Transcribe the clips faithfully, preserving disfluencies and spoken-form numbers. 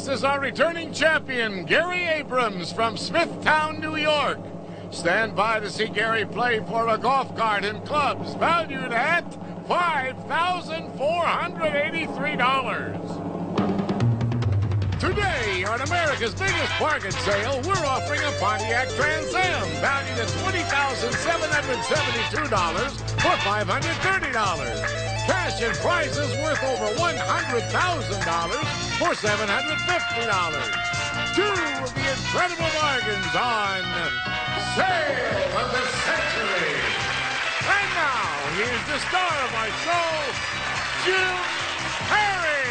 This is our returning champion, Gary Abrams from Smithtown, New York. Stand by to see Gary play for a golf cart and clubs valued at five thousand four hundred eighty-three dollars. Today, on America's biggest bargain sale, we're offering a Pontiac Trans Am valued at twenty thousand seven hundred seventy-two dollars for five hundred thirty dollars. Cash and prizes worth over one hundred thousand dollars for seven hundred fifty dollars. Two of the incredible bargains on Sale of the Century. And now, here's the star of our show, Jim Perry.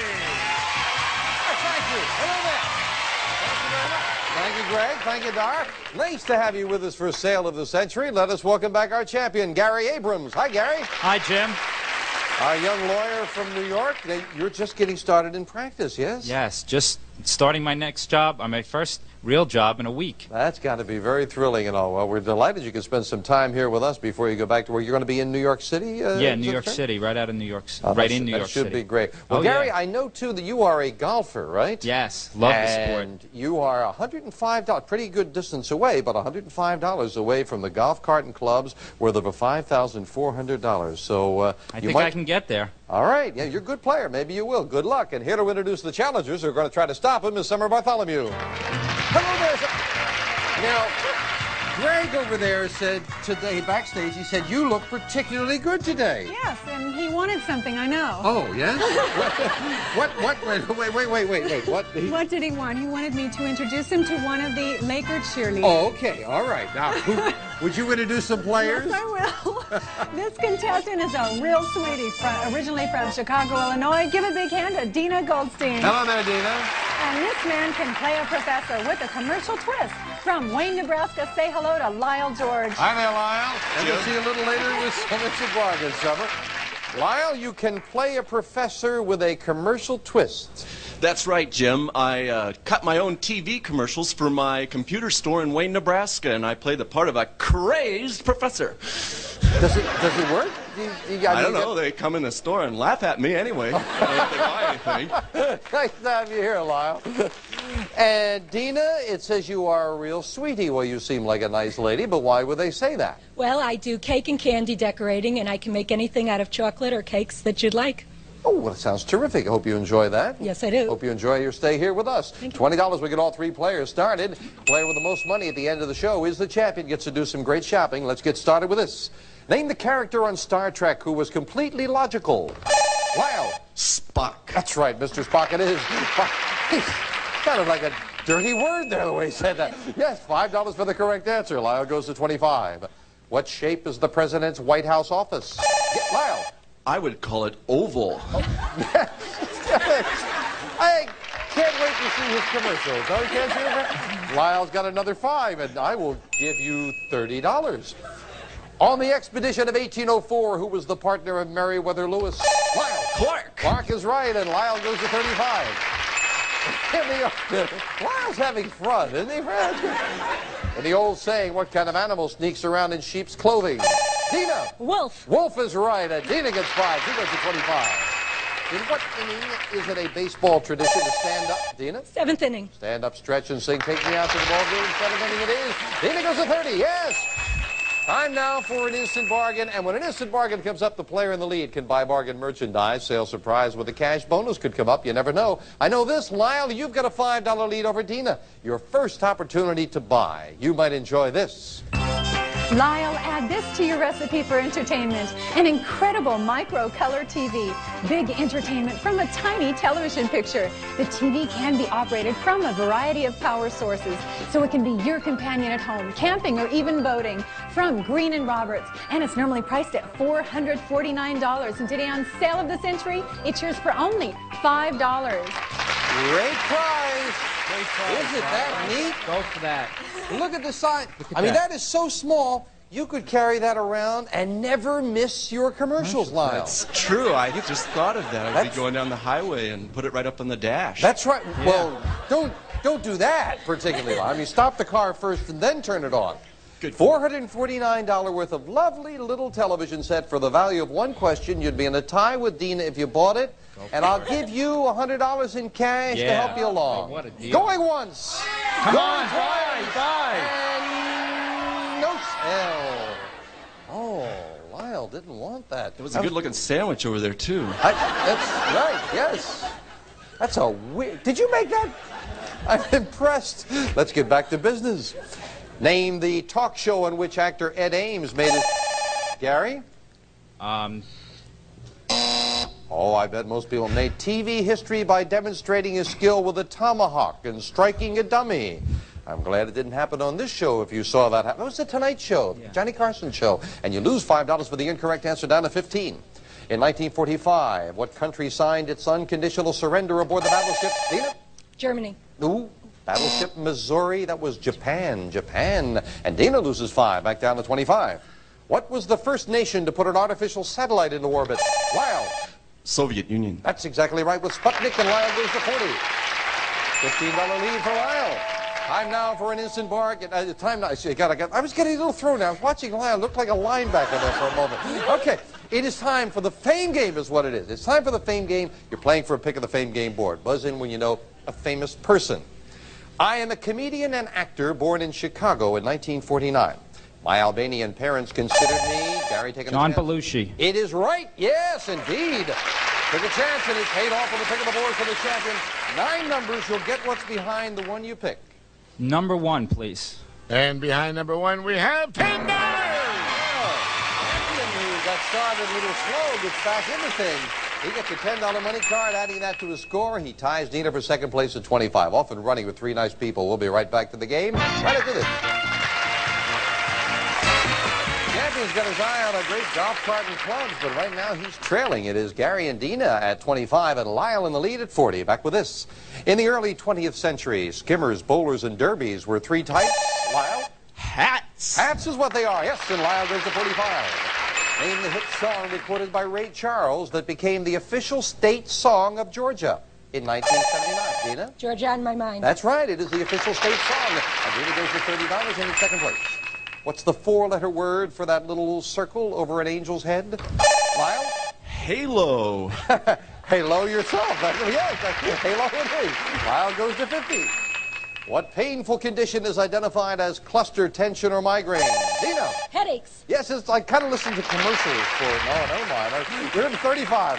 Thank you. Hello there. Thank you very much. Thank you, Greg. Thank you, Dar. Nice to have you with us for Sale of the Century. Let us welcome back our champion, Gary Abrams. Hi, Gary. Hi, Jim. Our young lawyer from New York. You're just getting started in practice, yes? Yes, just starting my next job, on my first real job in a week. That's got to be very thrilling and all. Well, we're delighted you can spend some time here with us before you go back to work. You're going to be in New York City? Uh, yeah, New York City, right out of New York, oh, right in New that York City. That should be great. Well, oh, Gary, yeah. I know, too, that you are a golfer, right? Yes, love and the sport. And you are one hundred five dollars, pretty good distance away, but one hundred five dollars away from the golf cart and clubs worth over five thousand four hundred dollars. So uh, I you think might... I can get there. All right. Yeah, you're a good player. Maybe you will. Good luck. And here to introduce the challengers who are going to try to stop him is Summer Bartholomew. Hello there, sir. Now, Greg over there said today, backstage, he said, you look particularly good today. Yes, and he wanted something, I know. Oh, yes? what, what, what, wait, wait, wait, wait, wait, what? He... What did he want? He wanted me to introduce him to one of the Laker cheerleaders. Oh, okay, all right. Now, who, would you introduce some players? Yes, I will. This contestant is a real sweetie, from, originally from Chicago, Illinois. Give a big hand to Dina Goldstein. Hello there, Dina. And this man can play a professor with a commercial twist. From Wayne, Nebraska, say hello to Lyle George. Hi there, Lyle. And we'll see you a little later with Summer Bargain, Summer. Lyle, you can play a professor with a commercial twist. That's right, Jim. I uh, cut my own T V commercials for my computer store in Wayne, Nebraska, and I play the part of a crazed professor. Does it, does it work? You, you, I, I don't know. Get... They come in the store and laugh at me anyway. I don't think they buy anything. Nice to have you here, Lyle. And Dina, it says you are a real sweetie. Well, you seem like a nice lady, but why would they say that? Well, I do cake and candy decorating, and I can make anything out of chocolate or cakes that you'd like. Oh, well, it sounds terrific. I hope you enjoy that. Yes, I do. Hope you enjoy your stay here with us. twenty dollars, we get all three players started. Player with the most money at the end of the show is the champion. Gets to do some great shopping. Let's get started with this. Name the character on Star Trek who was completely logical. Lyle. Spock. That's right, Mister Spock it is. Kind of like a dirty word there, the way he said that. Yes, five dollars for the correct answer. Lyle goes to twenty-five. What shape is the president's White House office? Get Lyle. I would call it oval. Oh. I can't wait to see his commercials. No, you can't see it? Lyle's got another five, and I will give you thirty dollars. On the expedition of eighteen oh four, who was the partner of Meriwether Lewis? Lyle. Clark. Clark is right, and Lyle goes to thirty-five. The, Lyle's having fun, isn't he, Fred? And the old saying, what kind of animal sneaks around in sheep's clothing? Dina. Wolf. Wolf is right. And Dina gets five. She goes to twenty-five. In what inning is it a baseball tradition to stand up, Dina? Seventh inning. Stand up, stretch, and sing. Take me out to the ball game. Seventh inning it is. Dina goes to thirty. Yes. Time now for an instant bargain, and when an instant bargain comes up, the player in the lead can buy bargain merchandise. Sale surprise with a cash bonus could come up. You never know. I know this, Lyle, you've got a five dollar lead over Dina. Your first opportunity to buy. You might enjoy this. Lyle, add this to your recipe for entertainment. An incredible micro-color T V. Big entertainment from a tiny television picture. The T V can be operated from a variety of power sources, so it can be your companion at home, camping, or even boating. From Green and Roberts, and it's normally priced at four hundred forty-nine dollars. And today on Sale of the Century, it's yours for only five dollars. Great prize. Great prize. Isn't that neat? Go for that. Look at the size. I mean, that is so small, you could carry that around and never miss your commercials, Lyle. That's true. I just thought of that. I'd That's... be going down the highway and put it right up on the dash. That's right. Yeah. Well, don't don't do that particularly, Lyle. I mean, stop the car first and then turn it on. Good. four hundred forty-nine dollars worth of lovely little television set for the value of one question. You'd be in a tie with Dina if you bought it. and I'll give you one hundred dollars in cash to Yeah. help you along. Oh, what a deal. Going once. Come going on, twice. five. And no sell. Oh, Lyle didn't want that. It was a good-looking sandwich over there, too. I, that's right, yes. That's a weird... Did you make that? I'm impressed. Let's get back to business. Name the talk show on which actor Ed Ames made his... Gary? Um, Oh, I bet most people made T V history by demonstrating his skill with a tomahawk and striking a dummy. I'm glad it didn't happen on this show if you saw that happen. It was the Tonight Show, Yeah. Johnny Carson show. And you lose five dollars for the incorrect answer, down to fifteen. In nineteen forty-five, what country signed its unconditional surrender aboard the battleship? Dina? Germany. Ooh, battleship Missouri. That was Japan. Japan. And Dina loses five, back down to twenty-five. What was the first nation to put an artificial satellite into orbit? Lyle. Soviet Union. That's exactly right with Sputnik, and Lyle goes to forty. fifteen dollar lead for Lyle. Time now for an instant bargain. Uh, time now. I, got, I, got, I was getting a little thrown. I was watching Lyle look like a linebacker there for a moment. Okay, it is time for the fame game is what it is. It's time for the fame game. You're playing for a pick of the fame game board. Buzz in when you know a famous person. I am a comedian and actor born in Chicago in nineteen forty-nine. My Albanian parents considered me... Gary, taking John a chance. Belushi. It is right. Yes, indeed. Took a chance, and it paid off with a pick of the board for the champion. Nine numbers. You'll get what's behind the one you pick. Number one, please. And behind number one, we have ten dollars. Champion who got started a little slow gets back into things. He gets a ten dollar money card, adding that to his score. He ties Dina for second place at twenty-five. Off and running with three nice people. We'll be right back to the game right after this. Champion's got his eye on a great golf cart and clubs, but right now he's trailing. It is Gary and Dina at twenty-five and Lyle in the lead at forty. Back with this. In the early twentieth century, skimmers, bowlers, and derbies were three types. Lyle? Hats. Hats is what they are. Yes, and Lyle goes to forty-five. Name the hit song recorded by Ray Charles that became the official state song of Georgia in nineteen seventy-nine. Dina? Georgia on my mind. That's right. It is the official state song. And Dina goes to thirty dollars and in second place. What's the four-letter word for that little circle over an angel's head? Lyle? Halo. Halo yourself. Yes, halo it is. Lyle goes to fifty. What painful condition is identified as cluster tension or migraine? Dina? Headaches. Yes, it's I kind of listen to commercials for it. No, never mind. You're in thirty-five.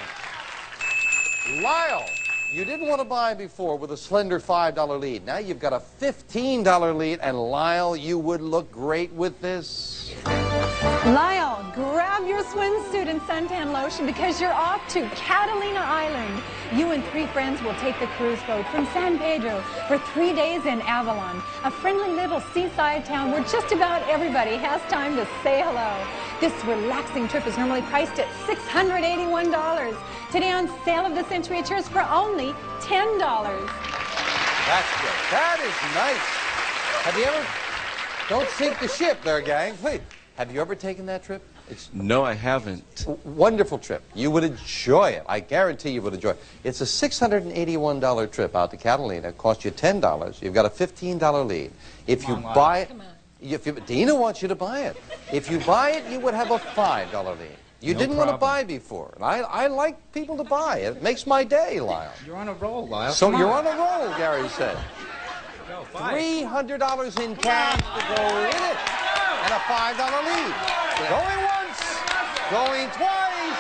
Lyle, you didn't want to buy before with a slender five dollar lead. Now you've got a fifteen dollar lead, and Lyle, you would look great with this. Lyle, grab your swimsuit and suntan lotion because you're off to Catalina Island. You and three friends will take the cruise boat from San Pedro for three days in Avalon, a friendly little seaside town where just about everybody has time to say hello. This relaxing trip is normally priced at six hundred eighty-one dollars. Today on Sale of the Century, it tours for only ten dollars. That's good. That is nice. Have you ever... Don't sink the ship there, gang. Please. Have you ever taken that trip? It's No, I haven't. a wonderful trip. You would enjoy it. I guarantee you would enjoy it. It's a six hundred eighty-one dollar trip out to Catalina. It costs you ten dollars. You've got a fifteen dollar lead. If Come you on, Lyle. buy it... Come on. If you, Dina wants you to buy it. If you buy it, you would have a five dollar lead. You No didn't want to problem. buy before. And I, I like people to buy. It makes my day, Lyle. You're on a roll, Lyle. So Come you're on a roll, Gary said. Go, five. three hundred dollars in cash to go in it. And a five dollar lead. Going once, going twice,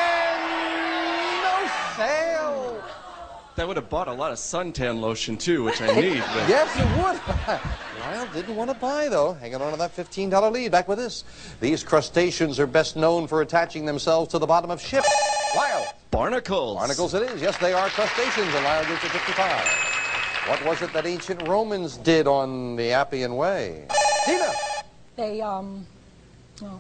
and no sale. That would have bought a lot of suntan lotion, too, which I need. But Yes, it would. Lyle didn't want to buy, though. Hanging on to that fifteen dollar lead. Back with this. These crustaceans are best known for attaching themselves to the bottom of ships. Lyle. barnacles. Barnacles it is. Yes, they are crustaceans, and Lyle gets a fifty-five. What was it that ancient Romans did on the Appian Way? Dina. They, um, oh.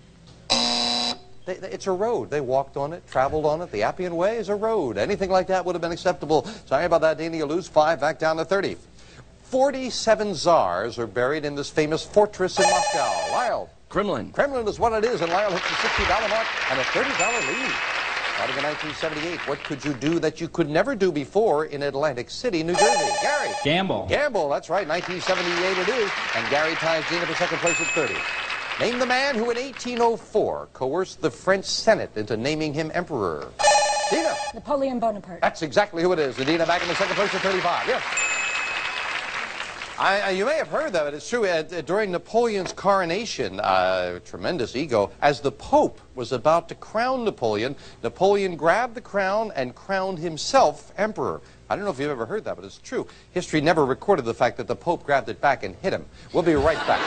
They, they, it's a road. They walked on it, traveled on it. The Appian Way is a road. Anything like that would have been acceptable. Sorry about that, Dina. You lose five, back down to thirty. forty-seven czars are buried in this famous fortress in Moscow. Lyle. Kremlin. Kremlin is what it is, and Lyle hits the sixty dollar mark and a thirty dollar lead. Starting in nineteen seventy-eight, what could you do that you could never do before in Atlantic City, New Jersey? Gary. Gamble. Gamble, that's right. nineteen seventy-eight it is. And Gary ties Dina for second place at thirty. Name the man who in eighteen oh four coerced the French Senate into naming him emperor. Dina. Napoleon Bonaparte. That's exactly who it is. And Dina back in the second place at thirty-five. Yes. I, I, you may have heard that, but it's true. Uh, during Napoleon's coronation, uh, tremendous ego, as the Pope was about to crown Napoleon, Napoleon grabbed the crown and crowned himself emperor. I don't know if you've ever heard that, but it's true. History never recorded the fact that the Pope grabbed it back and hit him. We'll be right back.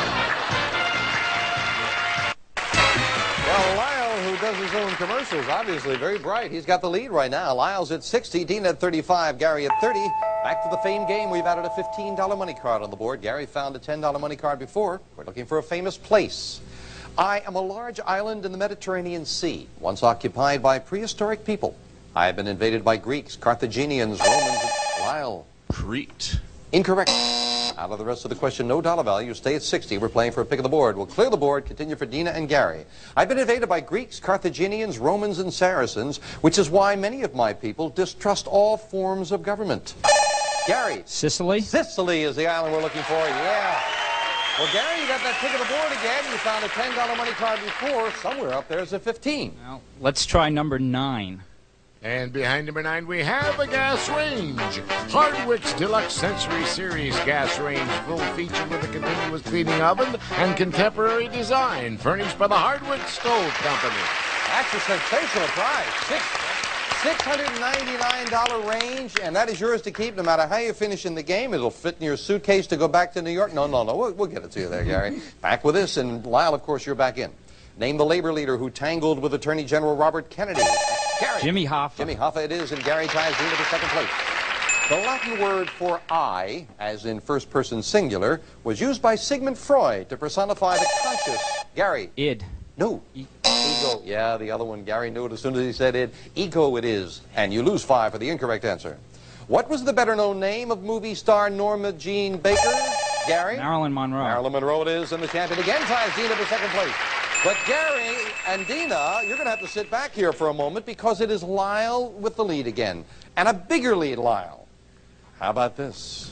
Well, Lyle, who does his own commercials, obviously very bright. He's got the lead right now. Lyle's at sixty, Dina at thirty-five, Gary at thirty. Back to the fame game. We've added a fifteen dollar money card on the board. Gary found a ten dollar money card before. We're looking for a famous place. I am a large island in the Mediterranean Sea, once occupied by prehistoric people. I have been invaded by Greeks, Carthaginians, Romans, and Lyle. Crete. Incorrect. Out of the rest of the question, no dollar value. Stay at sixty. We're playing for a pick of the board. We'll clear the board. Continue for Dina and Gary. I've been invaded by Greeks, Carthaginians, Romans, and Saracens, which is why many of my people distrust all forms of government. Gary. Sicily? Sicily is the island we're looking for. Yeah. Well, Gary, you got that pick of the board again. You found a ten dollar money card before. Somewhere up there is a fifteen. Well, let's try number nine. And behind number nine, we have a gas range. Hardwick's Deluxe Century Series gas range, full feature with a continuous cleaning oven and contemporary design, furnished by the Hardwick Stove Company. That's a sensational prize. Six, six hundred ninety-nine dollar range, and that is yours to keep no matter how you finish in the game. It'll fit in your suitcase to go back to New York. No, no, no. We'll, we'll get it to you there, Gary. Back with this, and Lyle, of course, you're back in. Name the labor leader who tangled with Attorney General Robert Kennedy. Gary. Jimmy Hoffa. Jimmy Hoffa it is, and Gary ties Dina for second place. The Latin word for I, as in first person singular, was used by Sigmund Freud to personify the conscious. Gary. Id. No. E ego. Yeah, the other one. Gary knew it as soon as he said id. Ego it is. And you lose five for the incorrect answer. What was the better known name of movie star Norma Jean Baker? Gary. Marilyn Monroe. Marilyn Monroe it is, and the champion again ties Dina for second place. But Gary and Dina, you're going to have to sit back here for a moment because it is Lyle with the lead again. And a bigger lead, Lyle. How about this?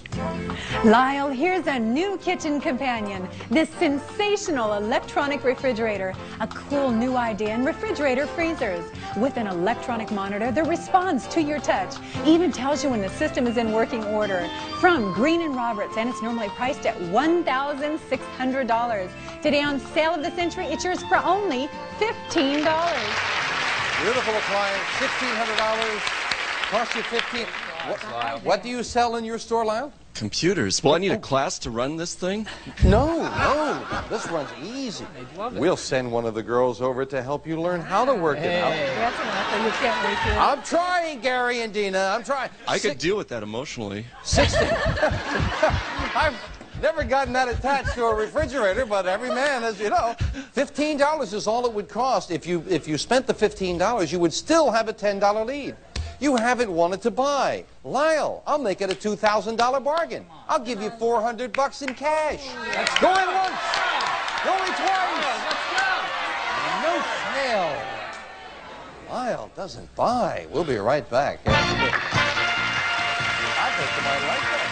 Lyle, here's a new kitchen companion. This sensational electronic refrigerator. A cool new idea in refrigerator freezers. With an electronic monitor that responds to your touch. Even tells you when the system is in working order. From Green and Roberts, and it's normally priced at one thousand six hundred dollars. Today on Sale of the Century, it's yours for only fifteen dollars. Beautiful appliance, sixteen hundred dollars. Cost you fifteen dollars. What, what do you sell in your store, Lyle? Computers. Well, I need a class to run this thing. No, no. This runs easy. We'll send one of the girls over to help you learn how to work it out. That's enough. You can't wait to. I'm trying, Gary and Dina. I'm trying. I Six, could deal with that emotionally. sixty. I've never gotten that attached to a refrigerator, but every man, as you know, fifteen dollars is all it would cost. If you if you spent the fifteen dollars, you would still have a ten dollar lead. You haven't wanted to buy. Lyle, I'll make it a two thousand dollar bargain. I'll give you four hundred bucks in cash. Let's go in once. Going twice. No sale. Lyle doesn't buy. We'll be right back. I think you might like that.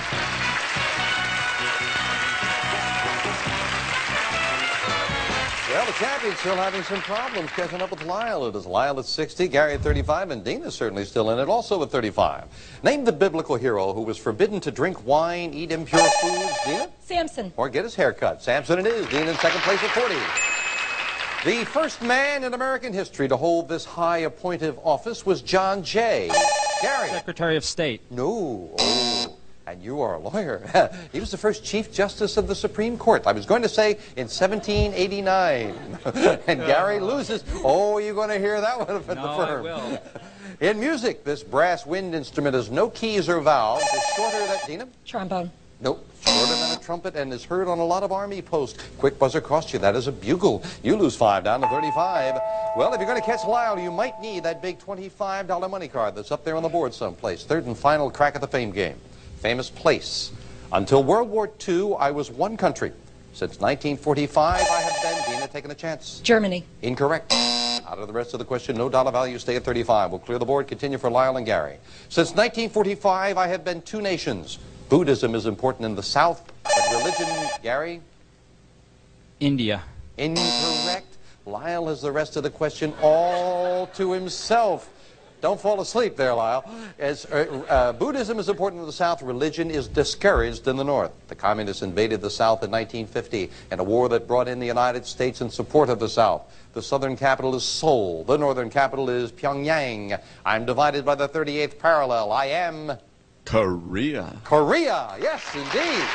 Well, the champion's still having some problems catching up with Lyle. It is Lyle at sixty, Gary at thirty-five, and Dina's certainly still in it, also at thirty-five. Name the biblical hero who was forbidden to drink wine, eat impure foods. Dina? Samson. Or get his hair cut. Samson it is. Dina in second place at forty. The first man in American history to hold this high appointive office was John Jay. Gary? Secretary of State. No. Oh. And you are a lawyer. He was the first Chief Justice of the Supreme Court. I was going to say in seventeen eighty-nine. And Gary loses. Oh, you're going to hear that one at No, the firm. I will. In music, this brass wind instrument has no keys or valves. It's shorter than... Dina? Trombone. Nope. Shorter than a trumpet and is heard on a lot of army posts. Quick buzzer costs you. That is a bugle. You lose five down to thirty-five. Well, if you're going to catch Lyle, you might need that big twenty-five dollar money card that's up there on the board someplace. Third and final crack at the fame game. Famous place. Until World War Two, I was one country. Since nineteen forty-five, I have been. Dina, taking a chance. Germany. Incorrect. Out of the rest of the question, no dollar value, stay at thirty-five. We'll clear the board, continue for Lyle and Gary. Since nineteen forty-five, I have been two nations. Buddhism is important in the South, but religion, Gary? India. Incorrect. Lyle has the rest of the question all to himself. Don't fall asleep there, Lyle. As uh, uh, Buddhism is important in the South, religion is discouraged in the North. The communists invaded the South in nineteen fifty in a war that brought in the United States in support of the South. The southern capital is Seoul. The northern capital is Pyongyang. I'm divided by the thirty-eighth parallel. I am... Korea. Korea. Yes, indeed.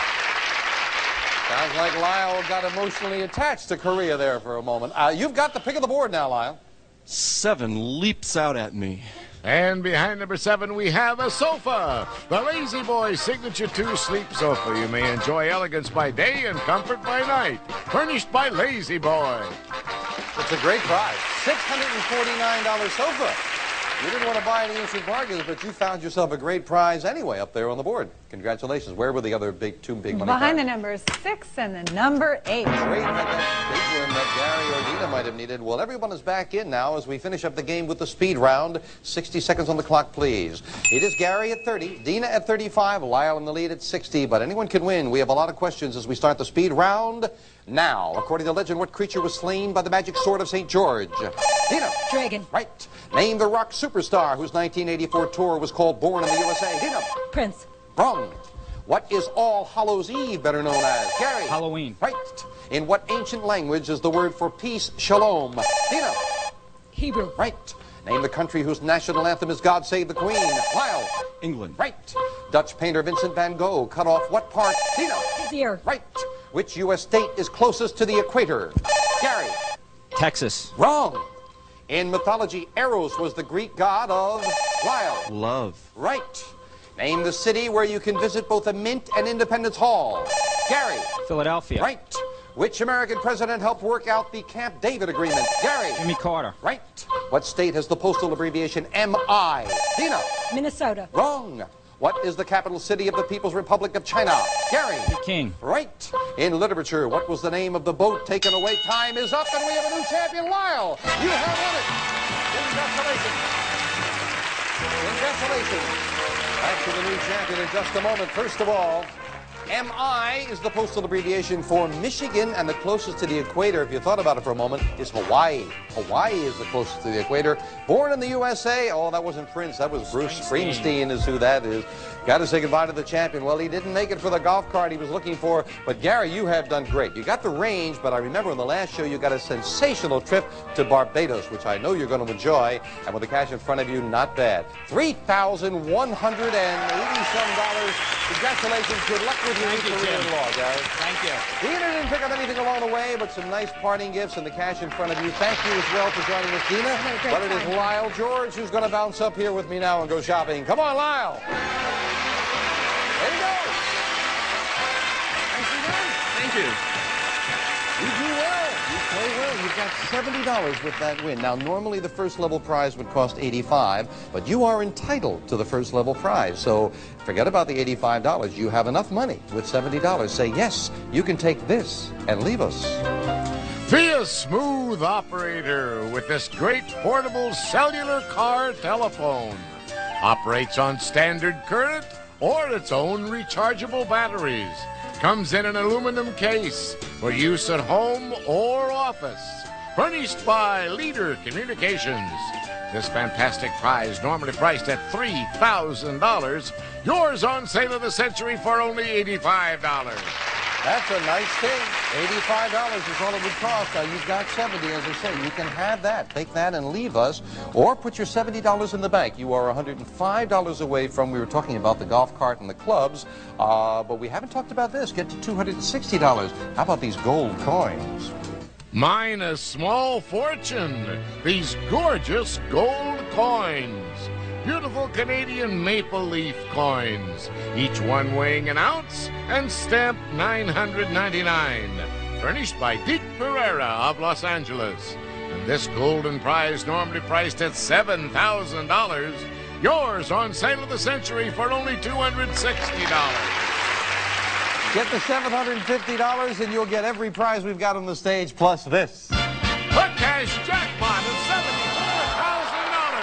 Sounds like Lyle got emotionally attached to Korea there for a moment. Uh, you've got the pick of the board now, Lyle. Seven leaps out at me. And behind number seven, we have a sofa. The Lazy Boy Signature two Sleep Sofa. You may enjoy elegance by day and comfort by night. Furnished by Lazy Boy. It's a great prize. six hundred forty-nine dollars sofa. You didn't want to buy any instant bargains, but you found yourself a great prize anyway up there on the board. Congratulations. Where were the other big, two big money Behind the prizes? numbers six and the number eight. Great, had that big one that Gary or Dina might have needed. Well, everyone is back in now as we finish up the game with the speed round. sixty seconds on the clock, please. It is Gary at thirty, Dina at thirty-five, Lyle in the lead at sixty, but anyone can win. We have a lot of questions as we start the speed round now. According to legend, what creature was slain by the magic sword of Saint George? Dina. Dragon. Right. Name the rock superstar whose nineteen eighty-four tour was called Born in the U S A. Dina. Prince. Wrong. What is All Hallows Eve better known as? Gary. Halloween. Right. In what ancient language is the word for peace shalom? Dina. Hebrew. Right. Name the country whose national anthem is God Save the Queen. Lyle. England. Right. Dutch painter Vincent van Gogh cut off what part? Dina. His ear. Right. Which U S state is closest to the equator? Gary. Texas. Wrong. In mythology, Eros was the Greek god of Lyle. Love. Right. Name the city where you can visit both a mint and Independence Hall. Gary. Philadelphia. Right. Which American president helped work out the Camp David Agreement? Gary. Jimmy Carter. Right. What state has the postal abbreviation M I? Dina. Minnesota. Wrong. What is the capital city of the People's Republic of China? Gary. Peking. Right. In literature, what was the name of the boat taken away? Time is up, and we have a new champion, Lyle. You have won it. Congratulations. Congratulations. Back to the new champion in just a moment. First of all, M I is the postal abbreviation for Michigan, and the closest to the equator, if you thought about it for a moment, is Hawaii. Hawaii is the closest to the equator. Born in the U S A, oh, that wasn't Prince, that was Bruce Springsteen is who that is. Got to say goodbye to the champion. Well, he didn't make it for the golf cart he was looking for, but Gary, you have done great. You got the range, but I remember in the last show you got a sensational trip to Barbados, which I know you're going to enjoy, and with the cash in front of you, not bad. three thousand one hundred eighty some dollars. Congratulations. Good luck with your Thank you, career Jim. in law, Gary. Thank you. Dina didn't pick up anything along the way, but some nice parting gifts and the cash in front of you. Thank you as well for joining us, Dina. a great But it is time. Lyle George who's going to bounce up here with me now and go shopping. Come on, Lyle. There you go. Nicely done. Thank you. You do well. You play well. You've got seventy dollars with that win. Now, normally the first level prize would cost eighty-five dollars, but you are entitled to the first level prize. So forget about the eighty-five dollars. You have enough money with seventy dollars. Say, yes, you can take this and leave us. Be a smooth operator with this great portable cellular car telephone. Operates on standard current or its own rechargeable batteries. Comes in an aluminum case for use at home or office. Furnished by Leader Communications. This fantastic prize, normally priced at three thousand dollars, yours on sale of the century for only eighty-five dollars. That's a nice thing. eighty-five dollars is all it would cost. Now, you've got seventy dollars, as I say. You can have that. Take that and leave us. Or put your seventy dollars in the bank. You are one hundred five dollars away from, we were talking about the golf cart and the clubs, uh, but we haven't talked about this. Get to two hundred sixty dollars. How about these gold coins? Mine a small fortune. These gorgeous gold coins. Beautiful Canadian maple leaf coins. Each one weighing an ounce and stamped nine hundred ninety-nine dollars. Furnished by Deke Pereira of Los Angeles. And this golden prize normally priced at seven thousand dollars. Yours on sale of the century for only two hundred sixty dollars. Get the seven hundred fifty dollars and you'll get every prize we've got on the stage, plus this. The cash jackpot of seventy-four thousand dollars. That's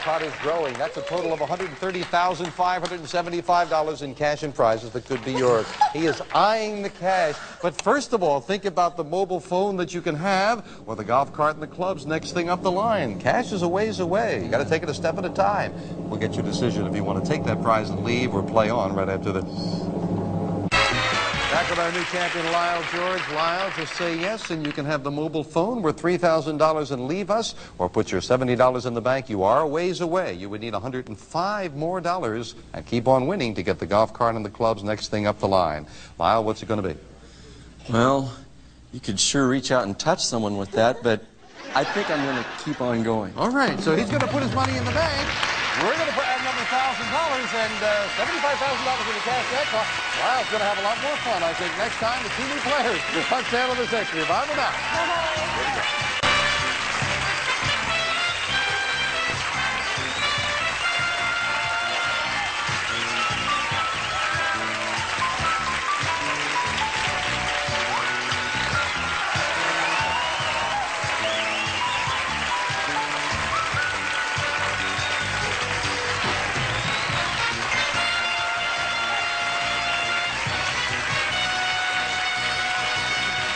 jackpot is growing. That's a total of one hundred thirty thousand five hundred seventy-five dollars in cash and prizes that could be yours. He is eyeing the cash. But first of all, think about the mobile phone that you can have or the golf cart and the clubs next thing up the line. Cash is a ways away. You got to take it a step at a time. We'll get your decision if you want to take that prize and leave or play on right after this. Back with our new champion, Lyle George. Lyle, just say yes, and you can have the mobile phone worth three thousand dollars and leave us, or put your seventy dollars in the bank. You are a ways away. You would need one hundred five more dollars and keep on winning to get the golf cart and the clubs next thing up the line. Lyle, what's it going to be? Well, you could sure reach out and touch someone with that, but I think I'm going to keep on going. All right, so he's going to put his money in the bank. We're going to put another one thousand dollars and uh, seventy-five thousand dollars in the cash jackpot. Lyle's going to have a lot more fun, I think, next time with two new players. On Channel the Century. Bye for now. Here we go.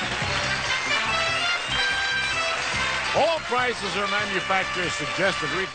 All prices are manufacturer suggested retail.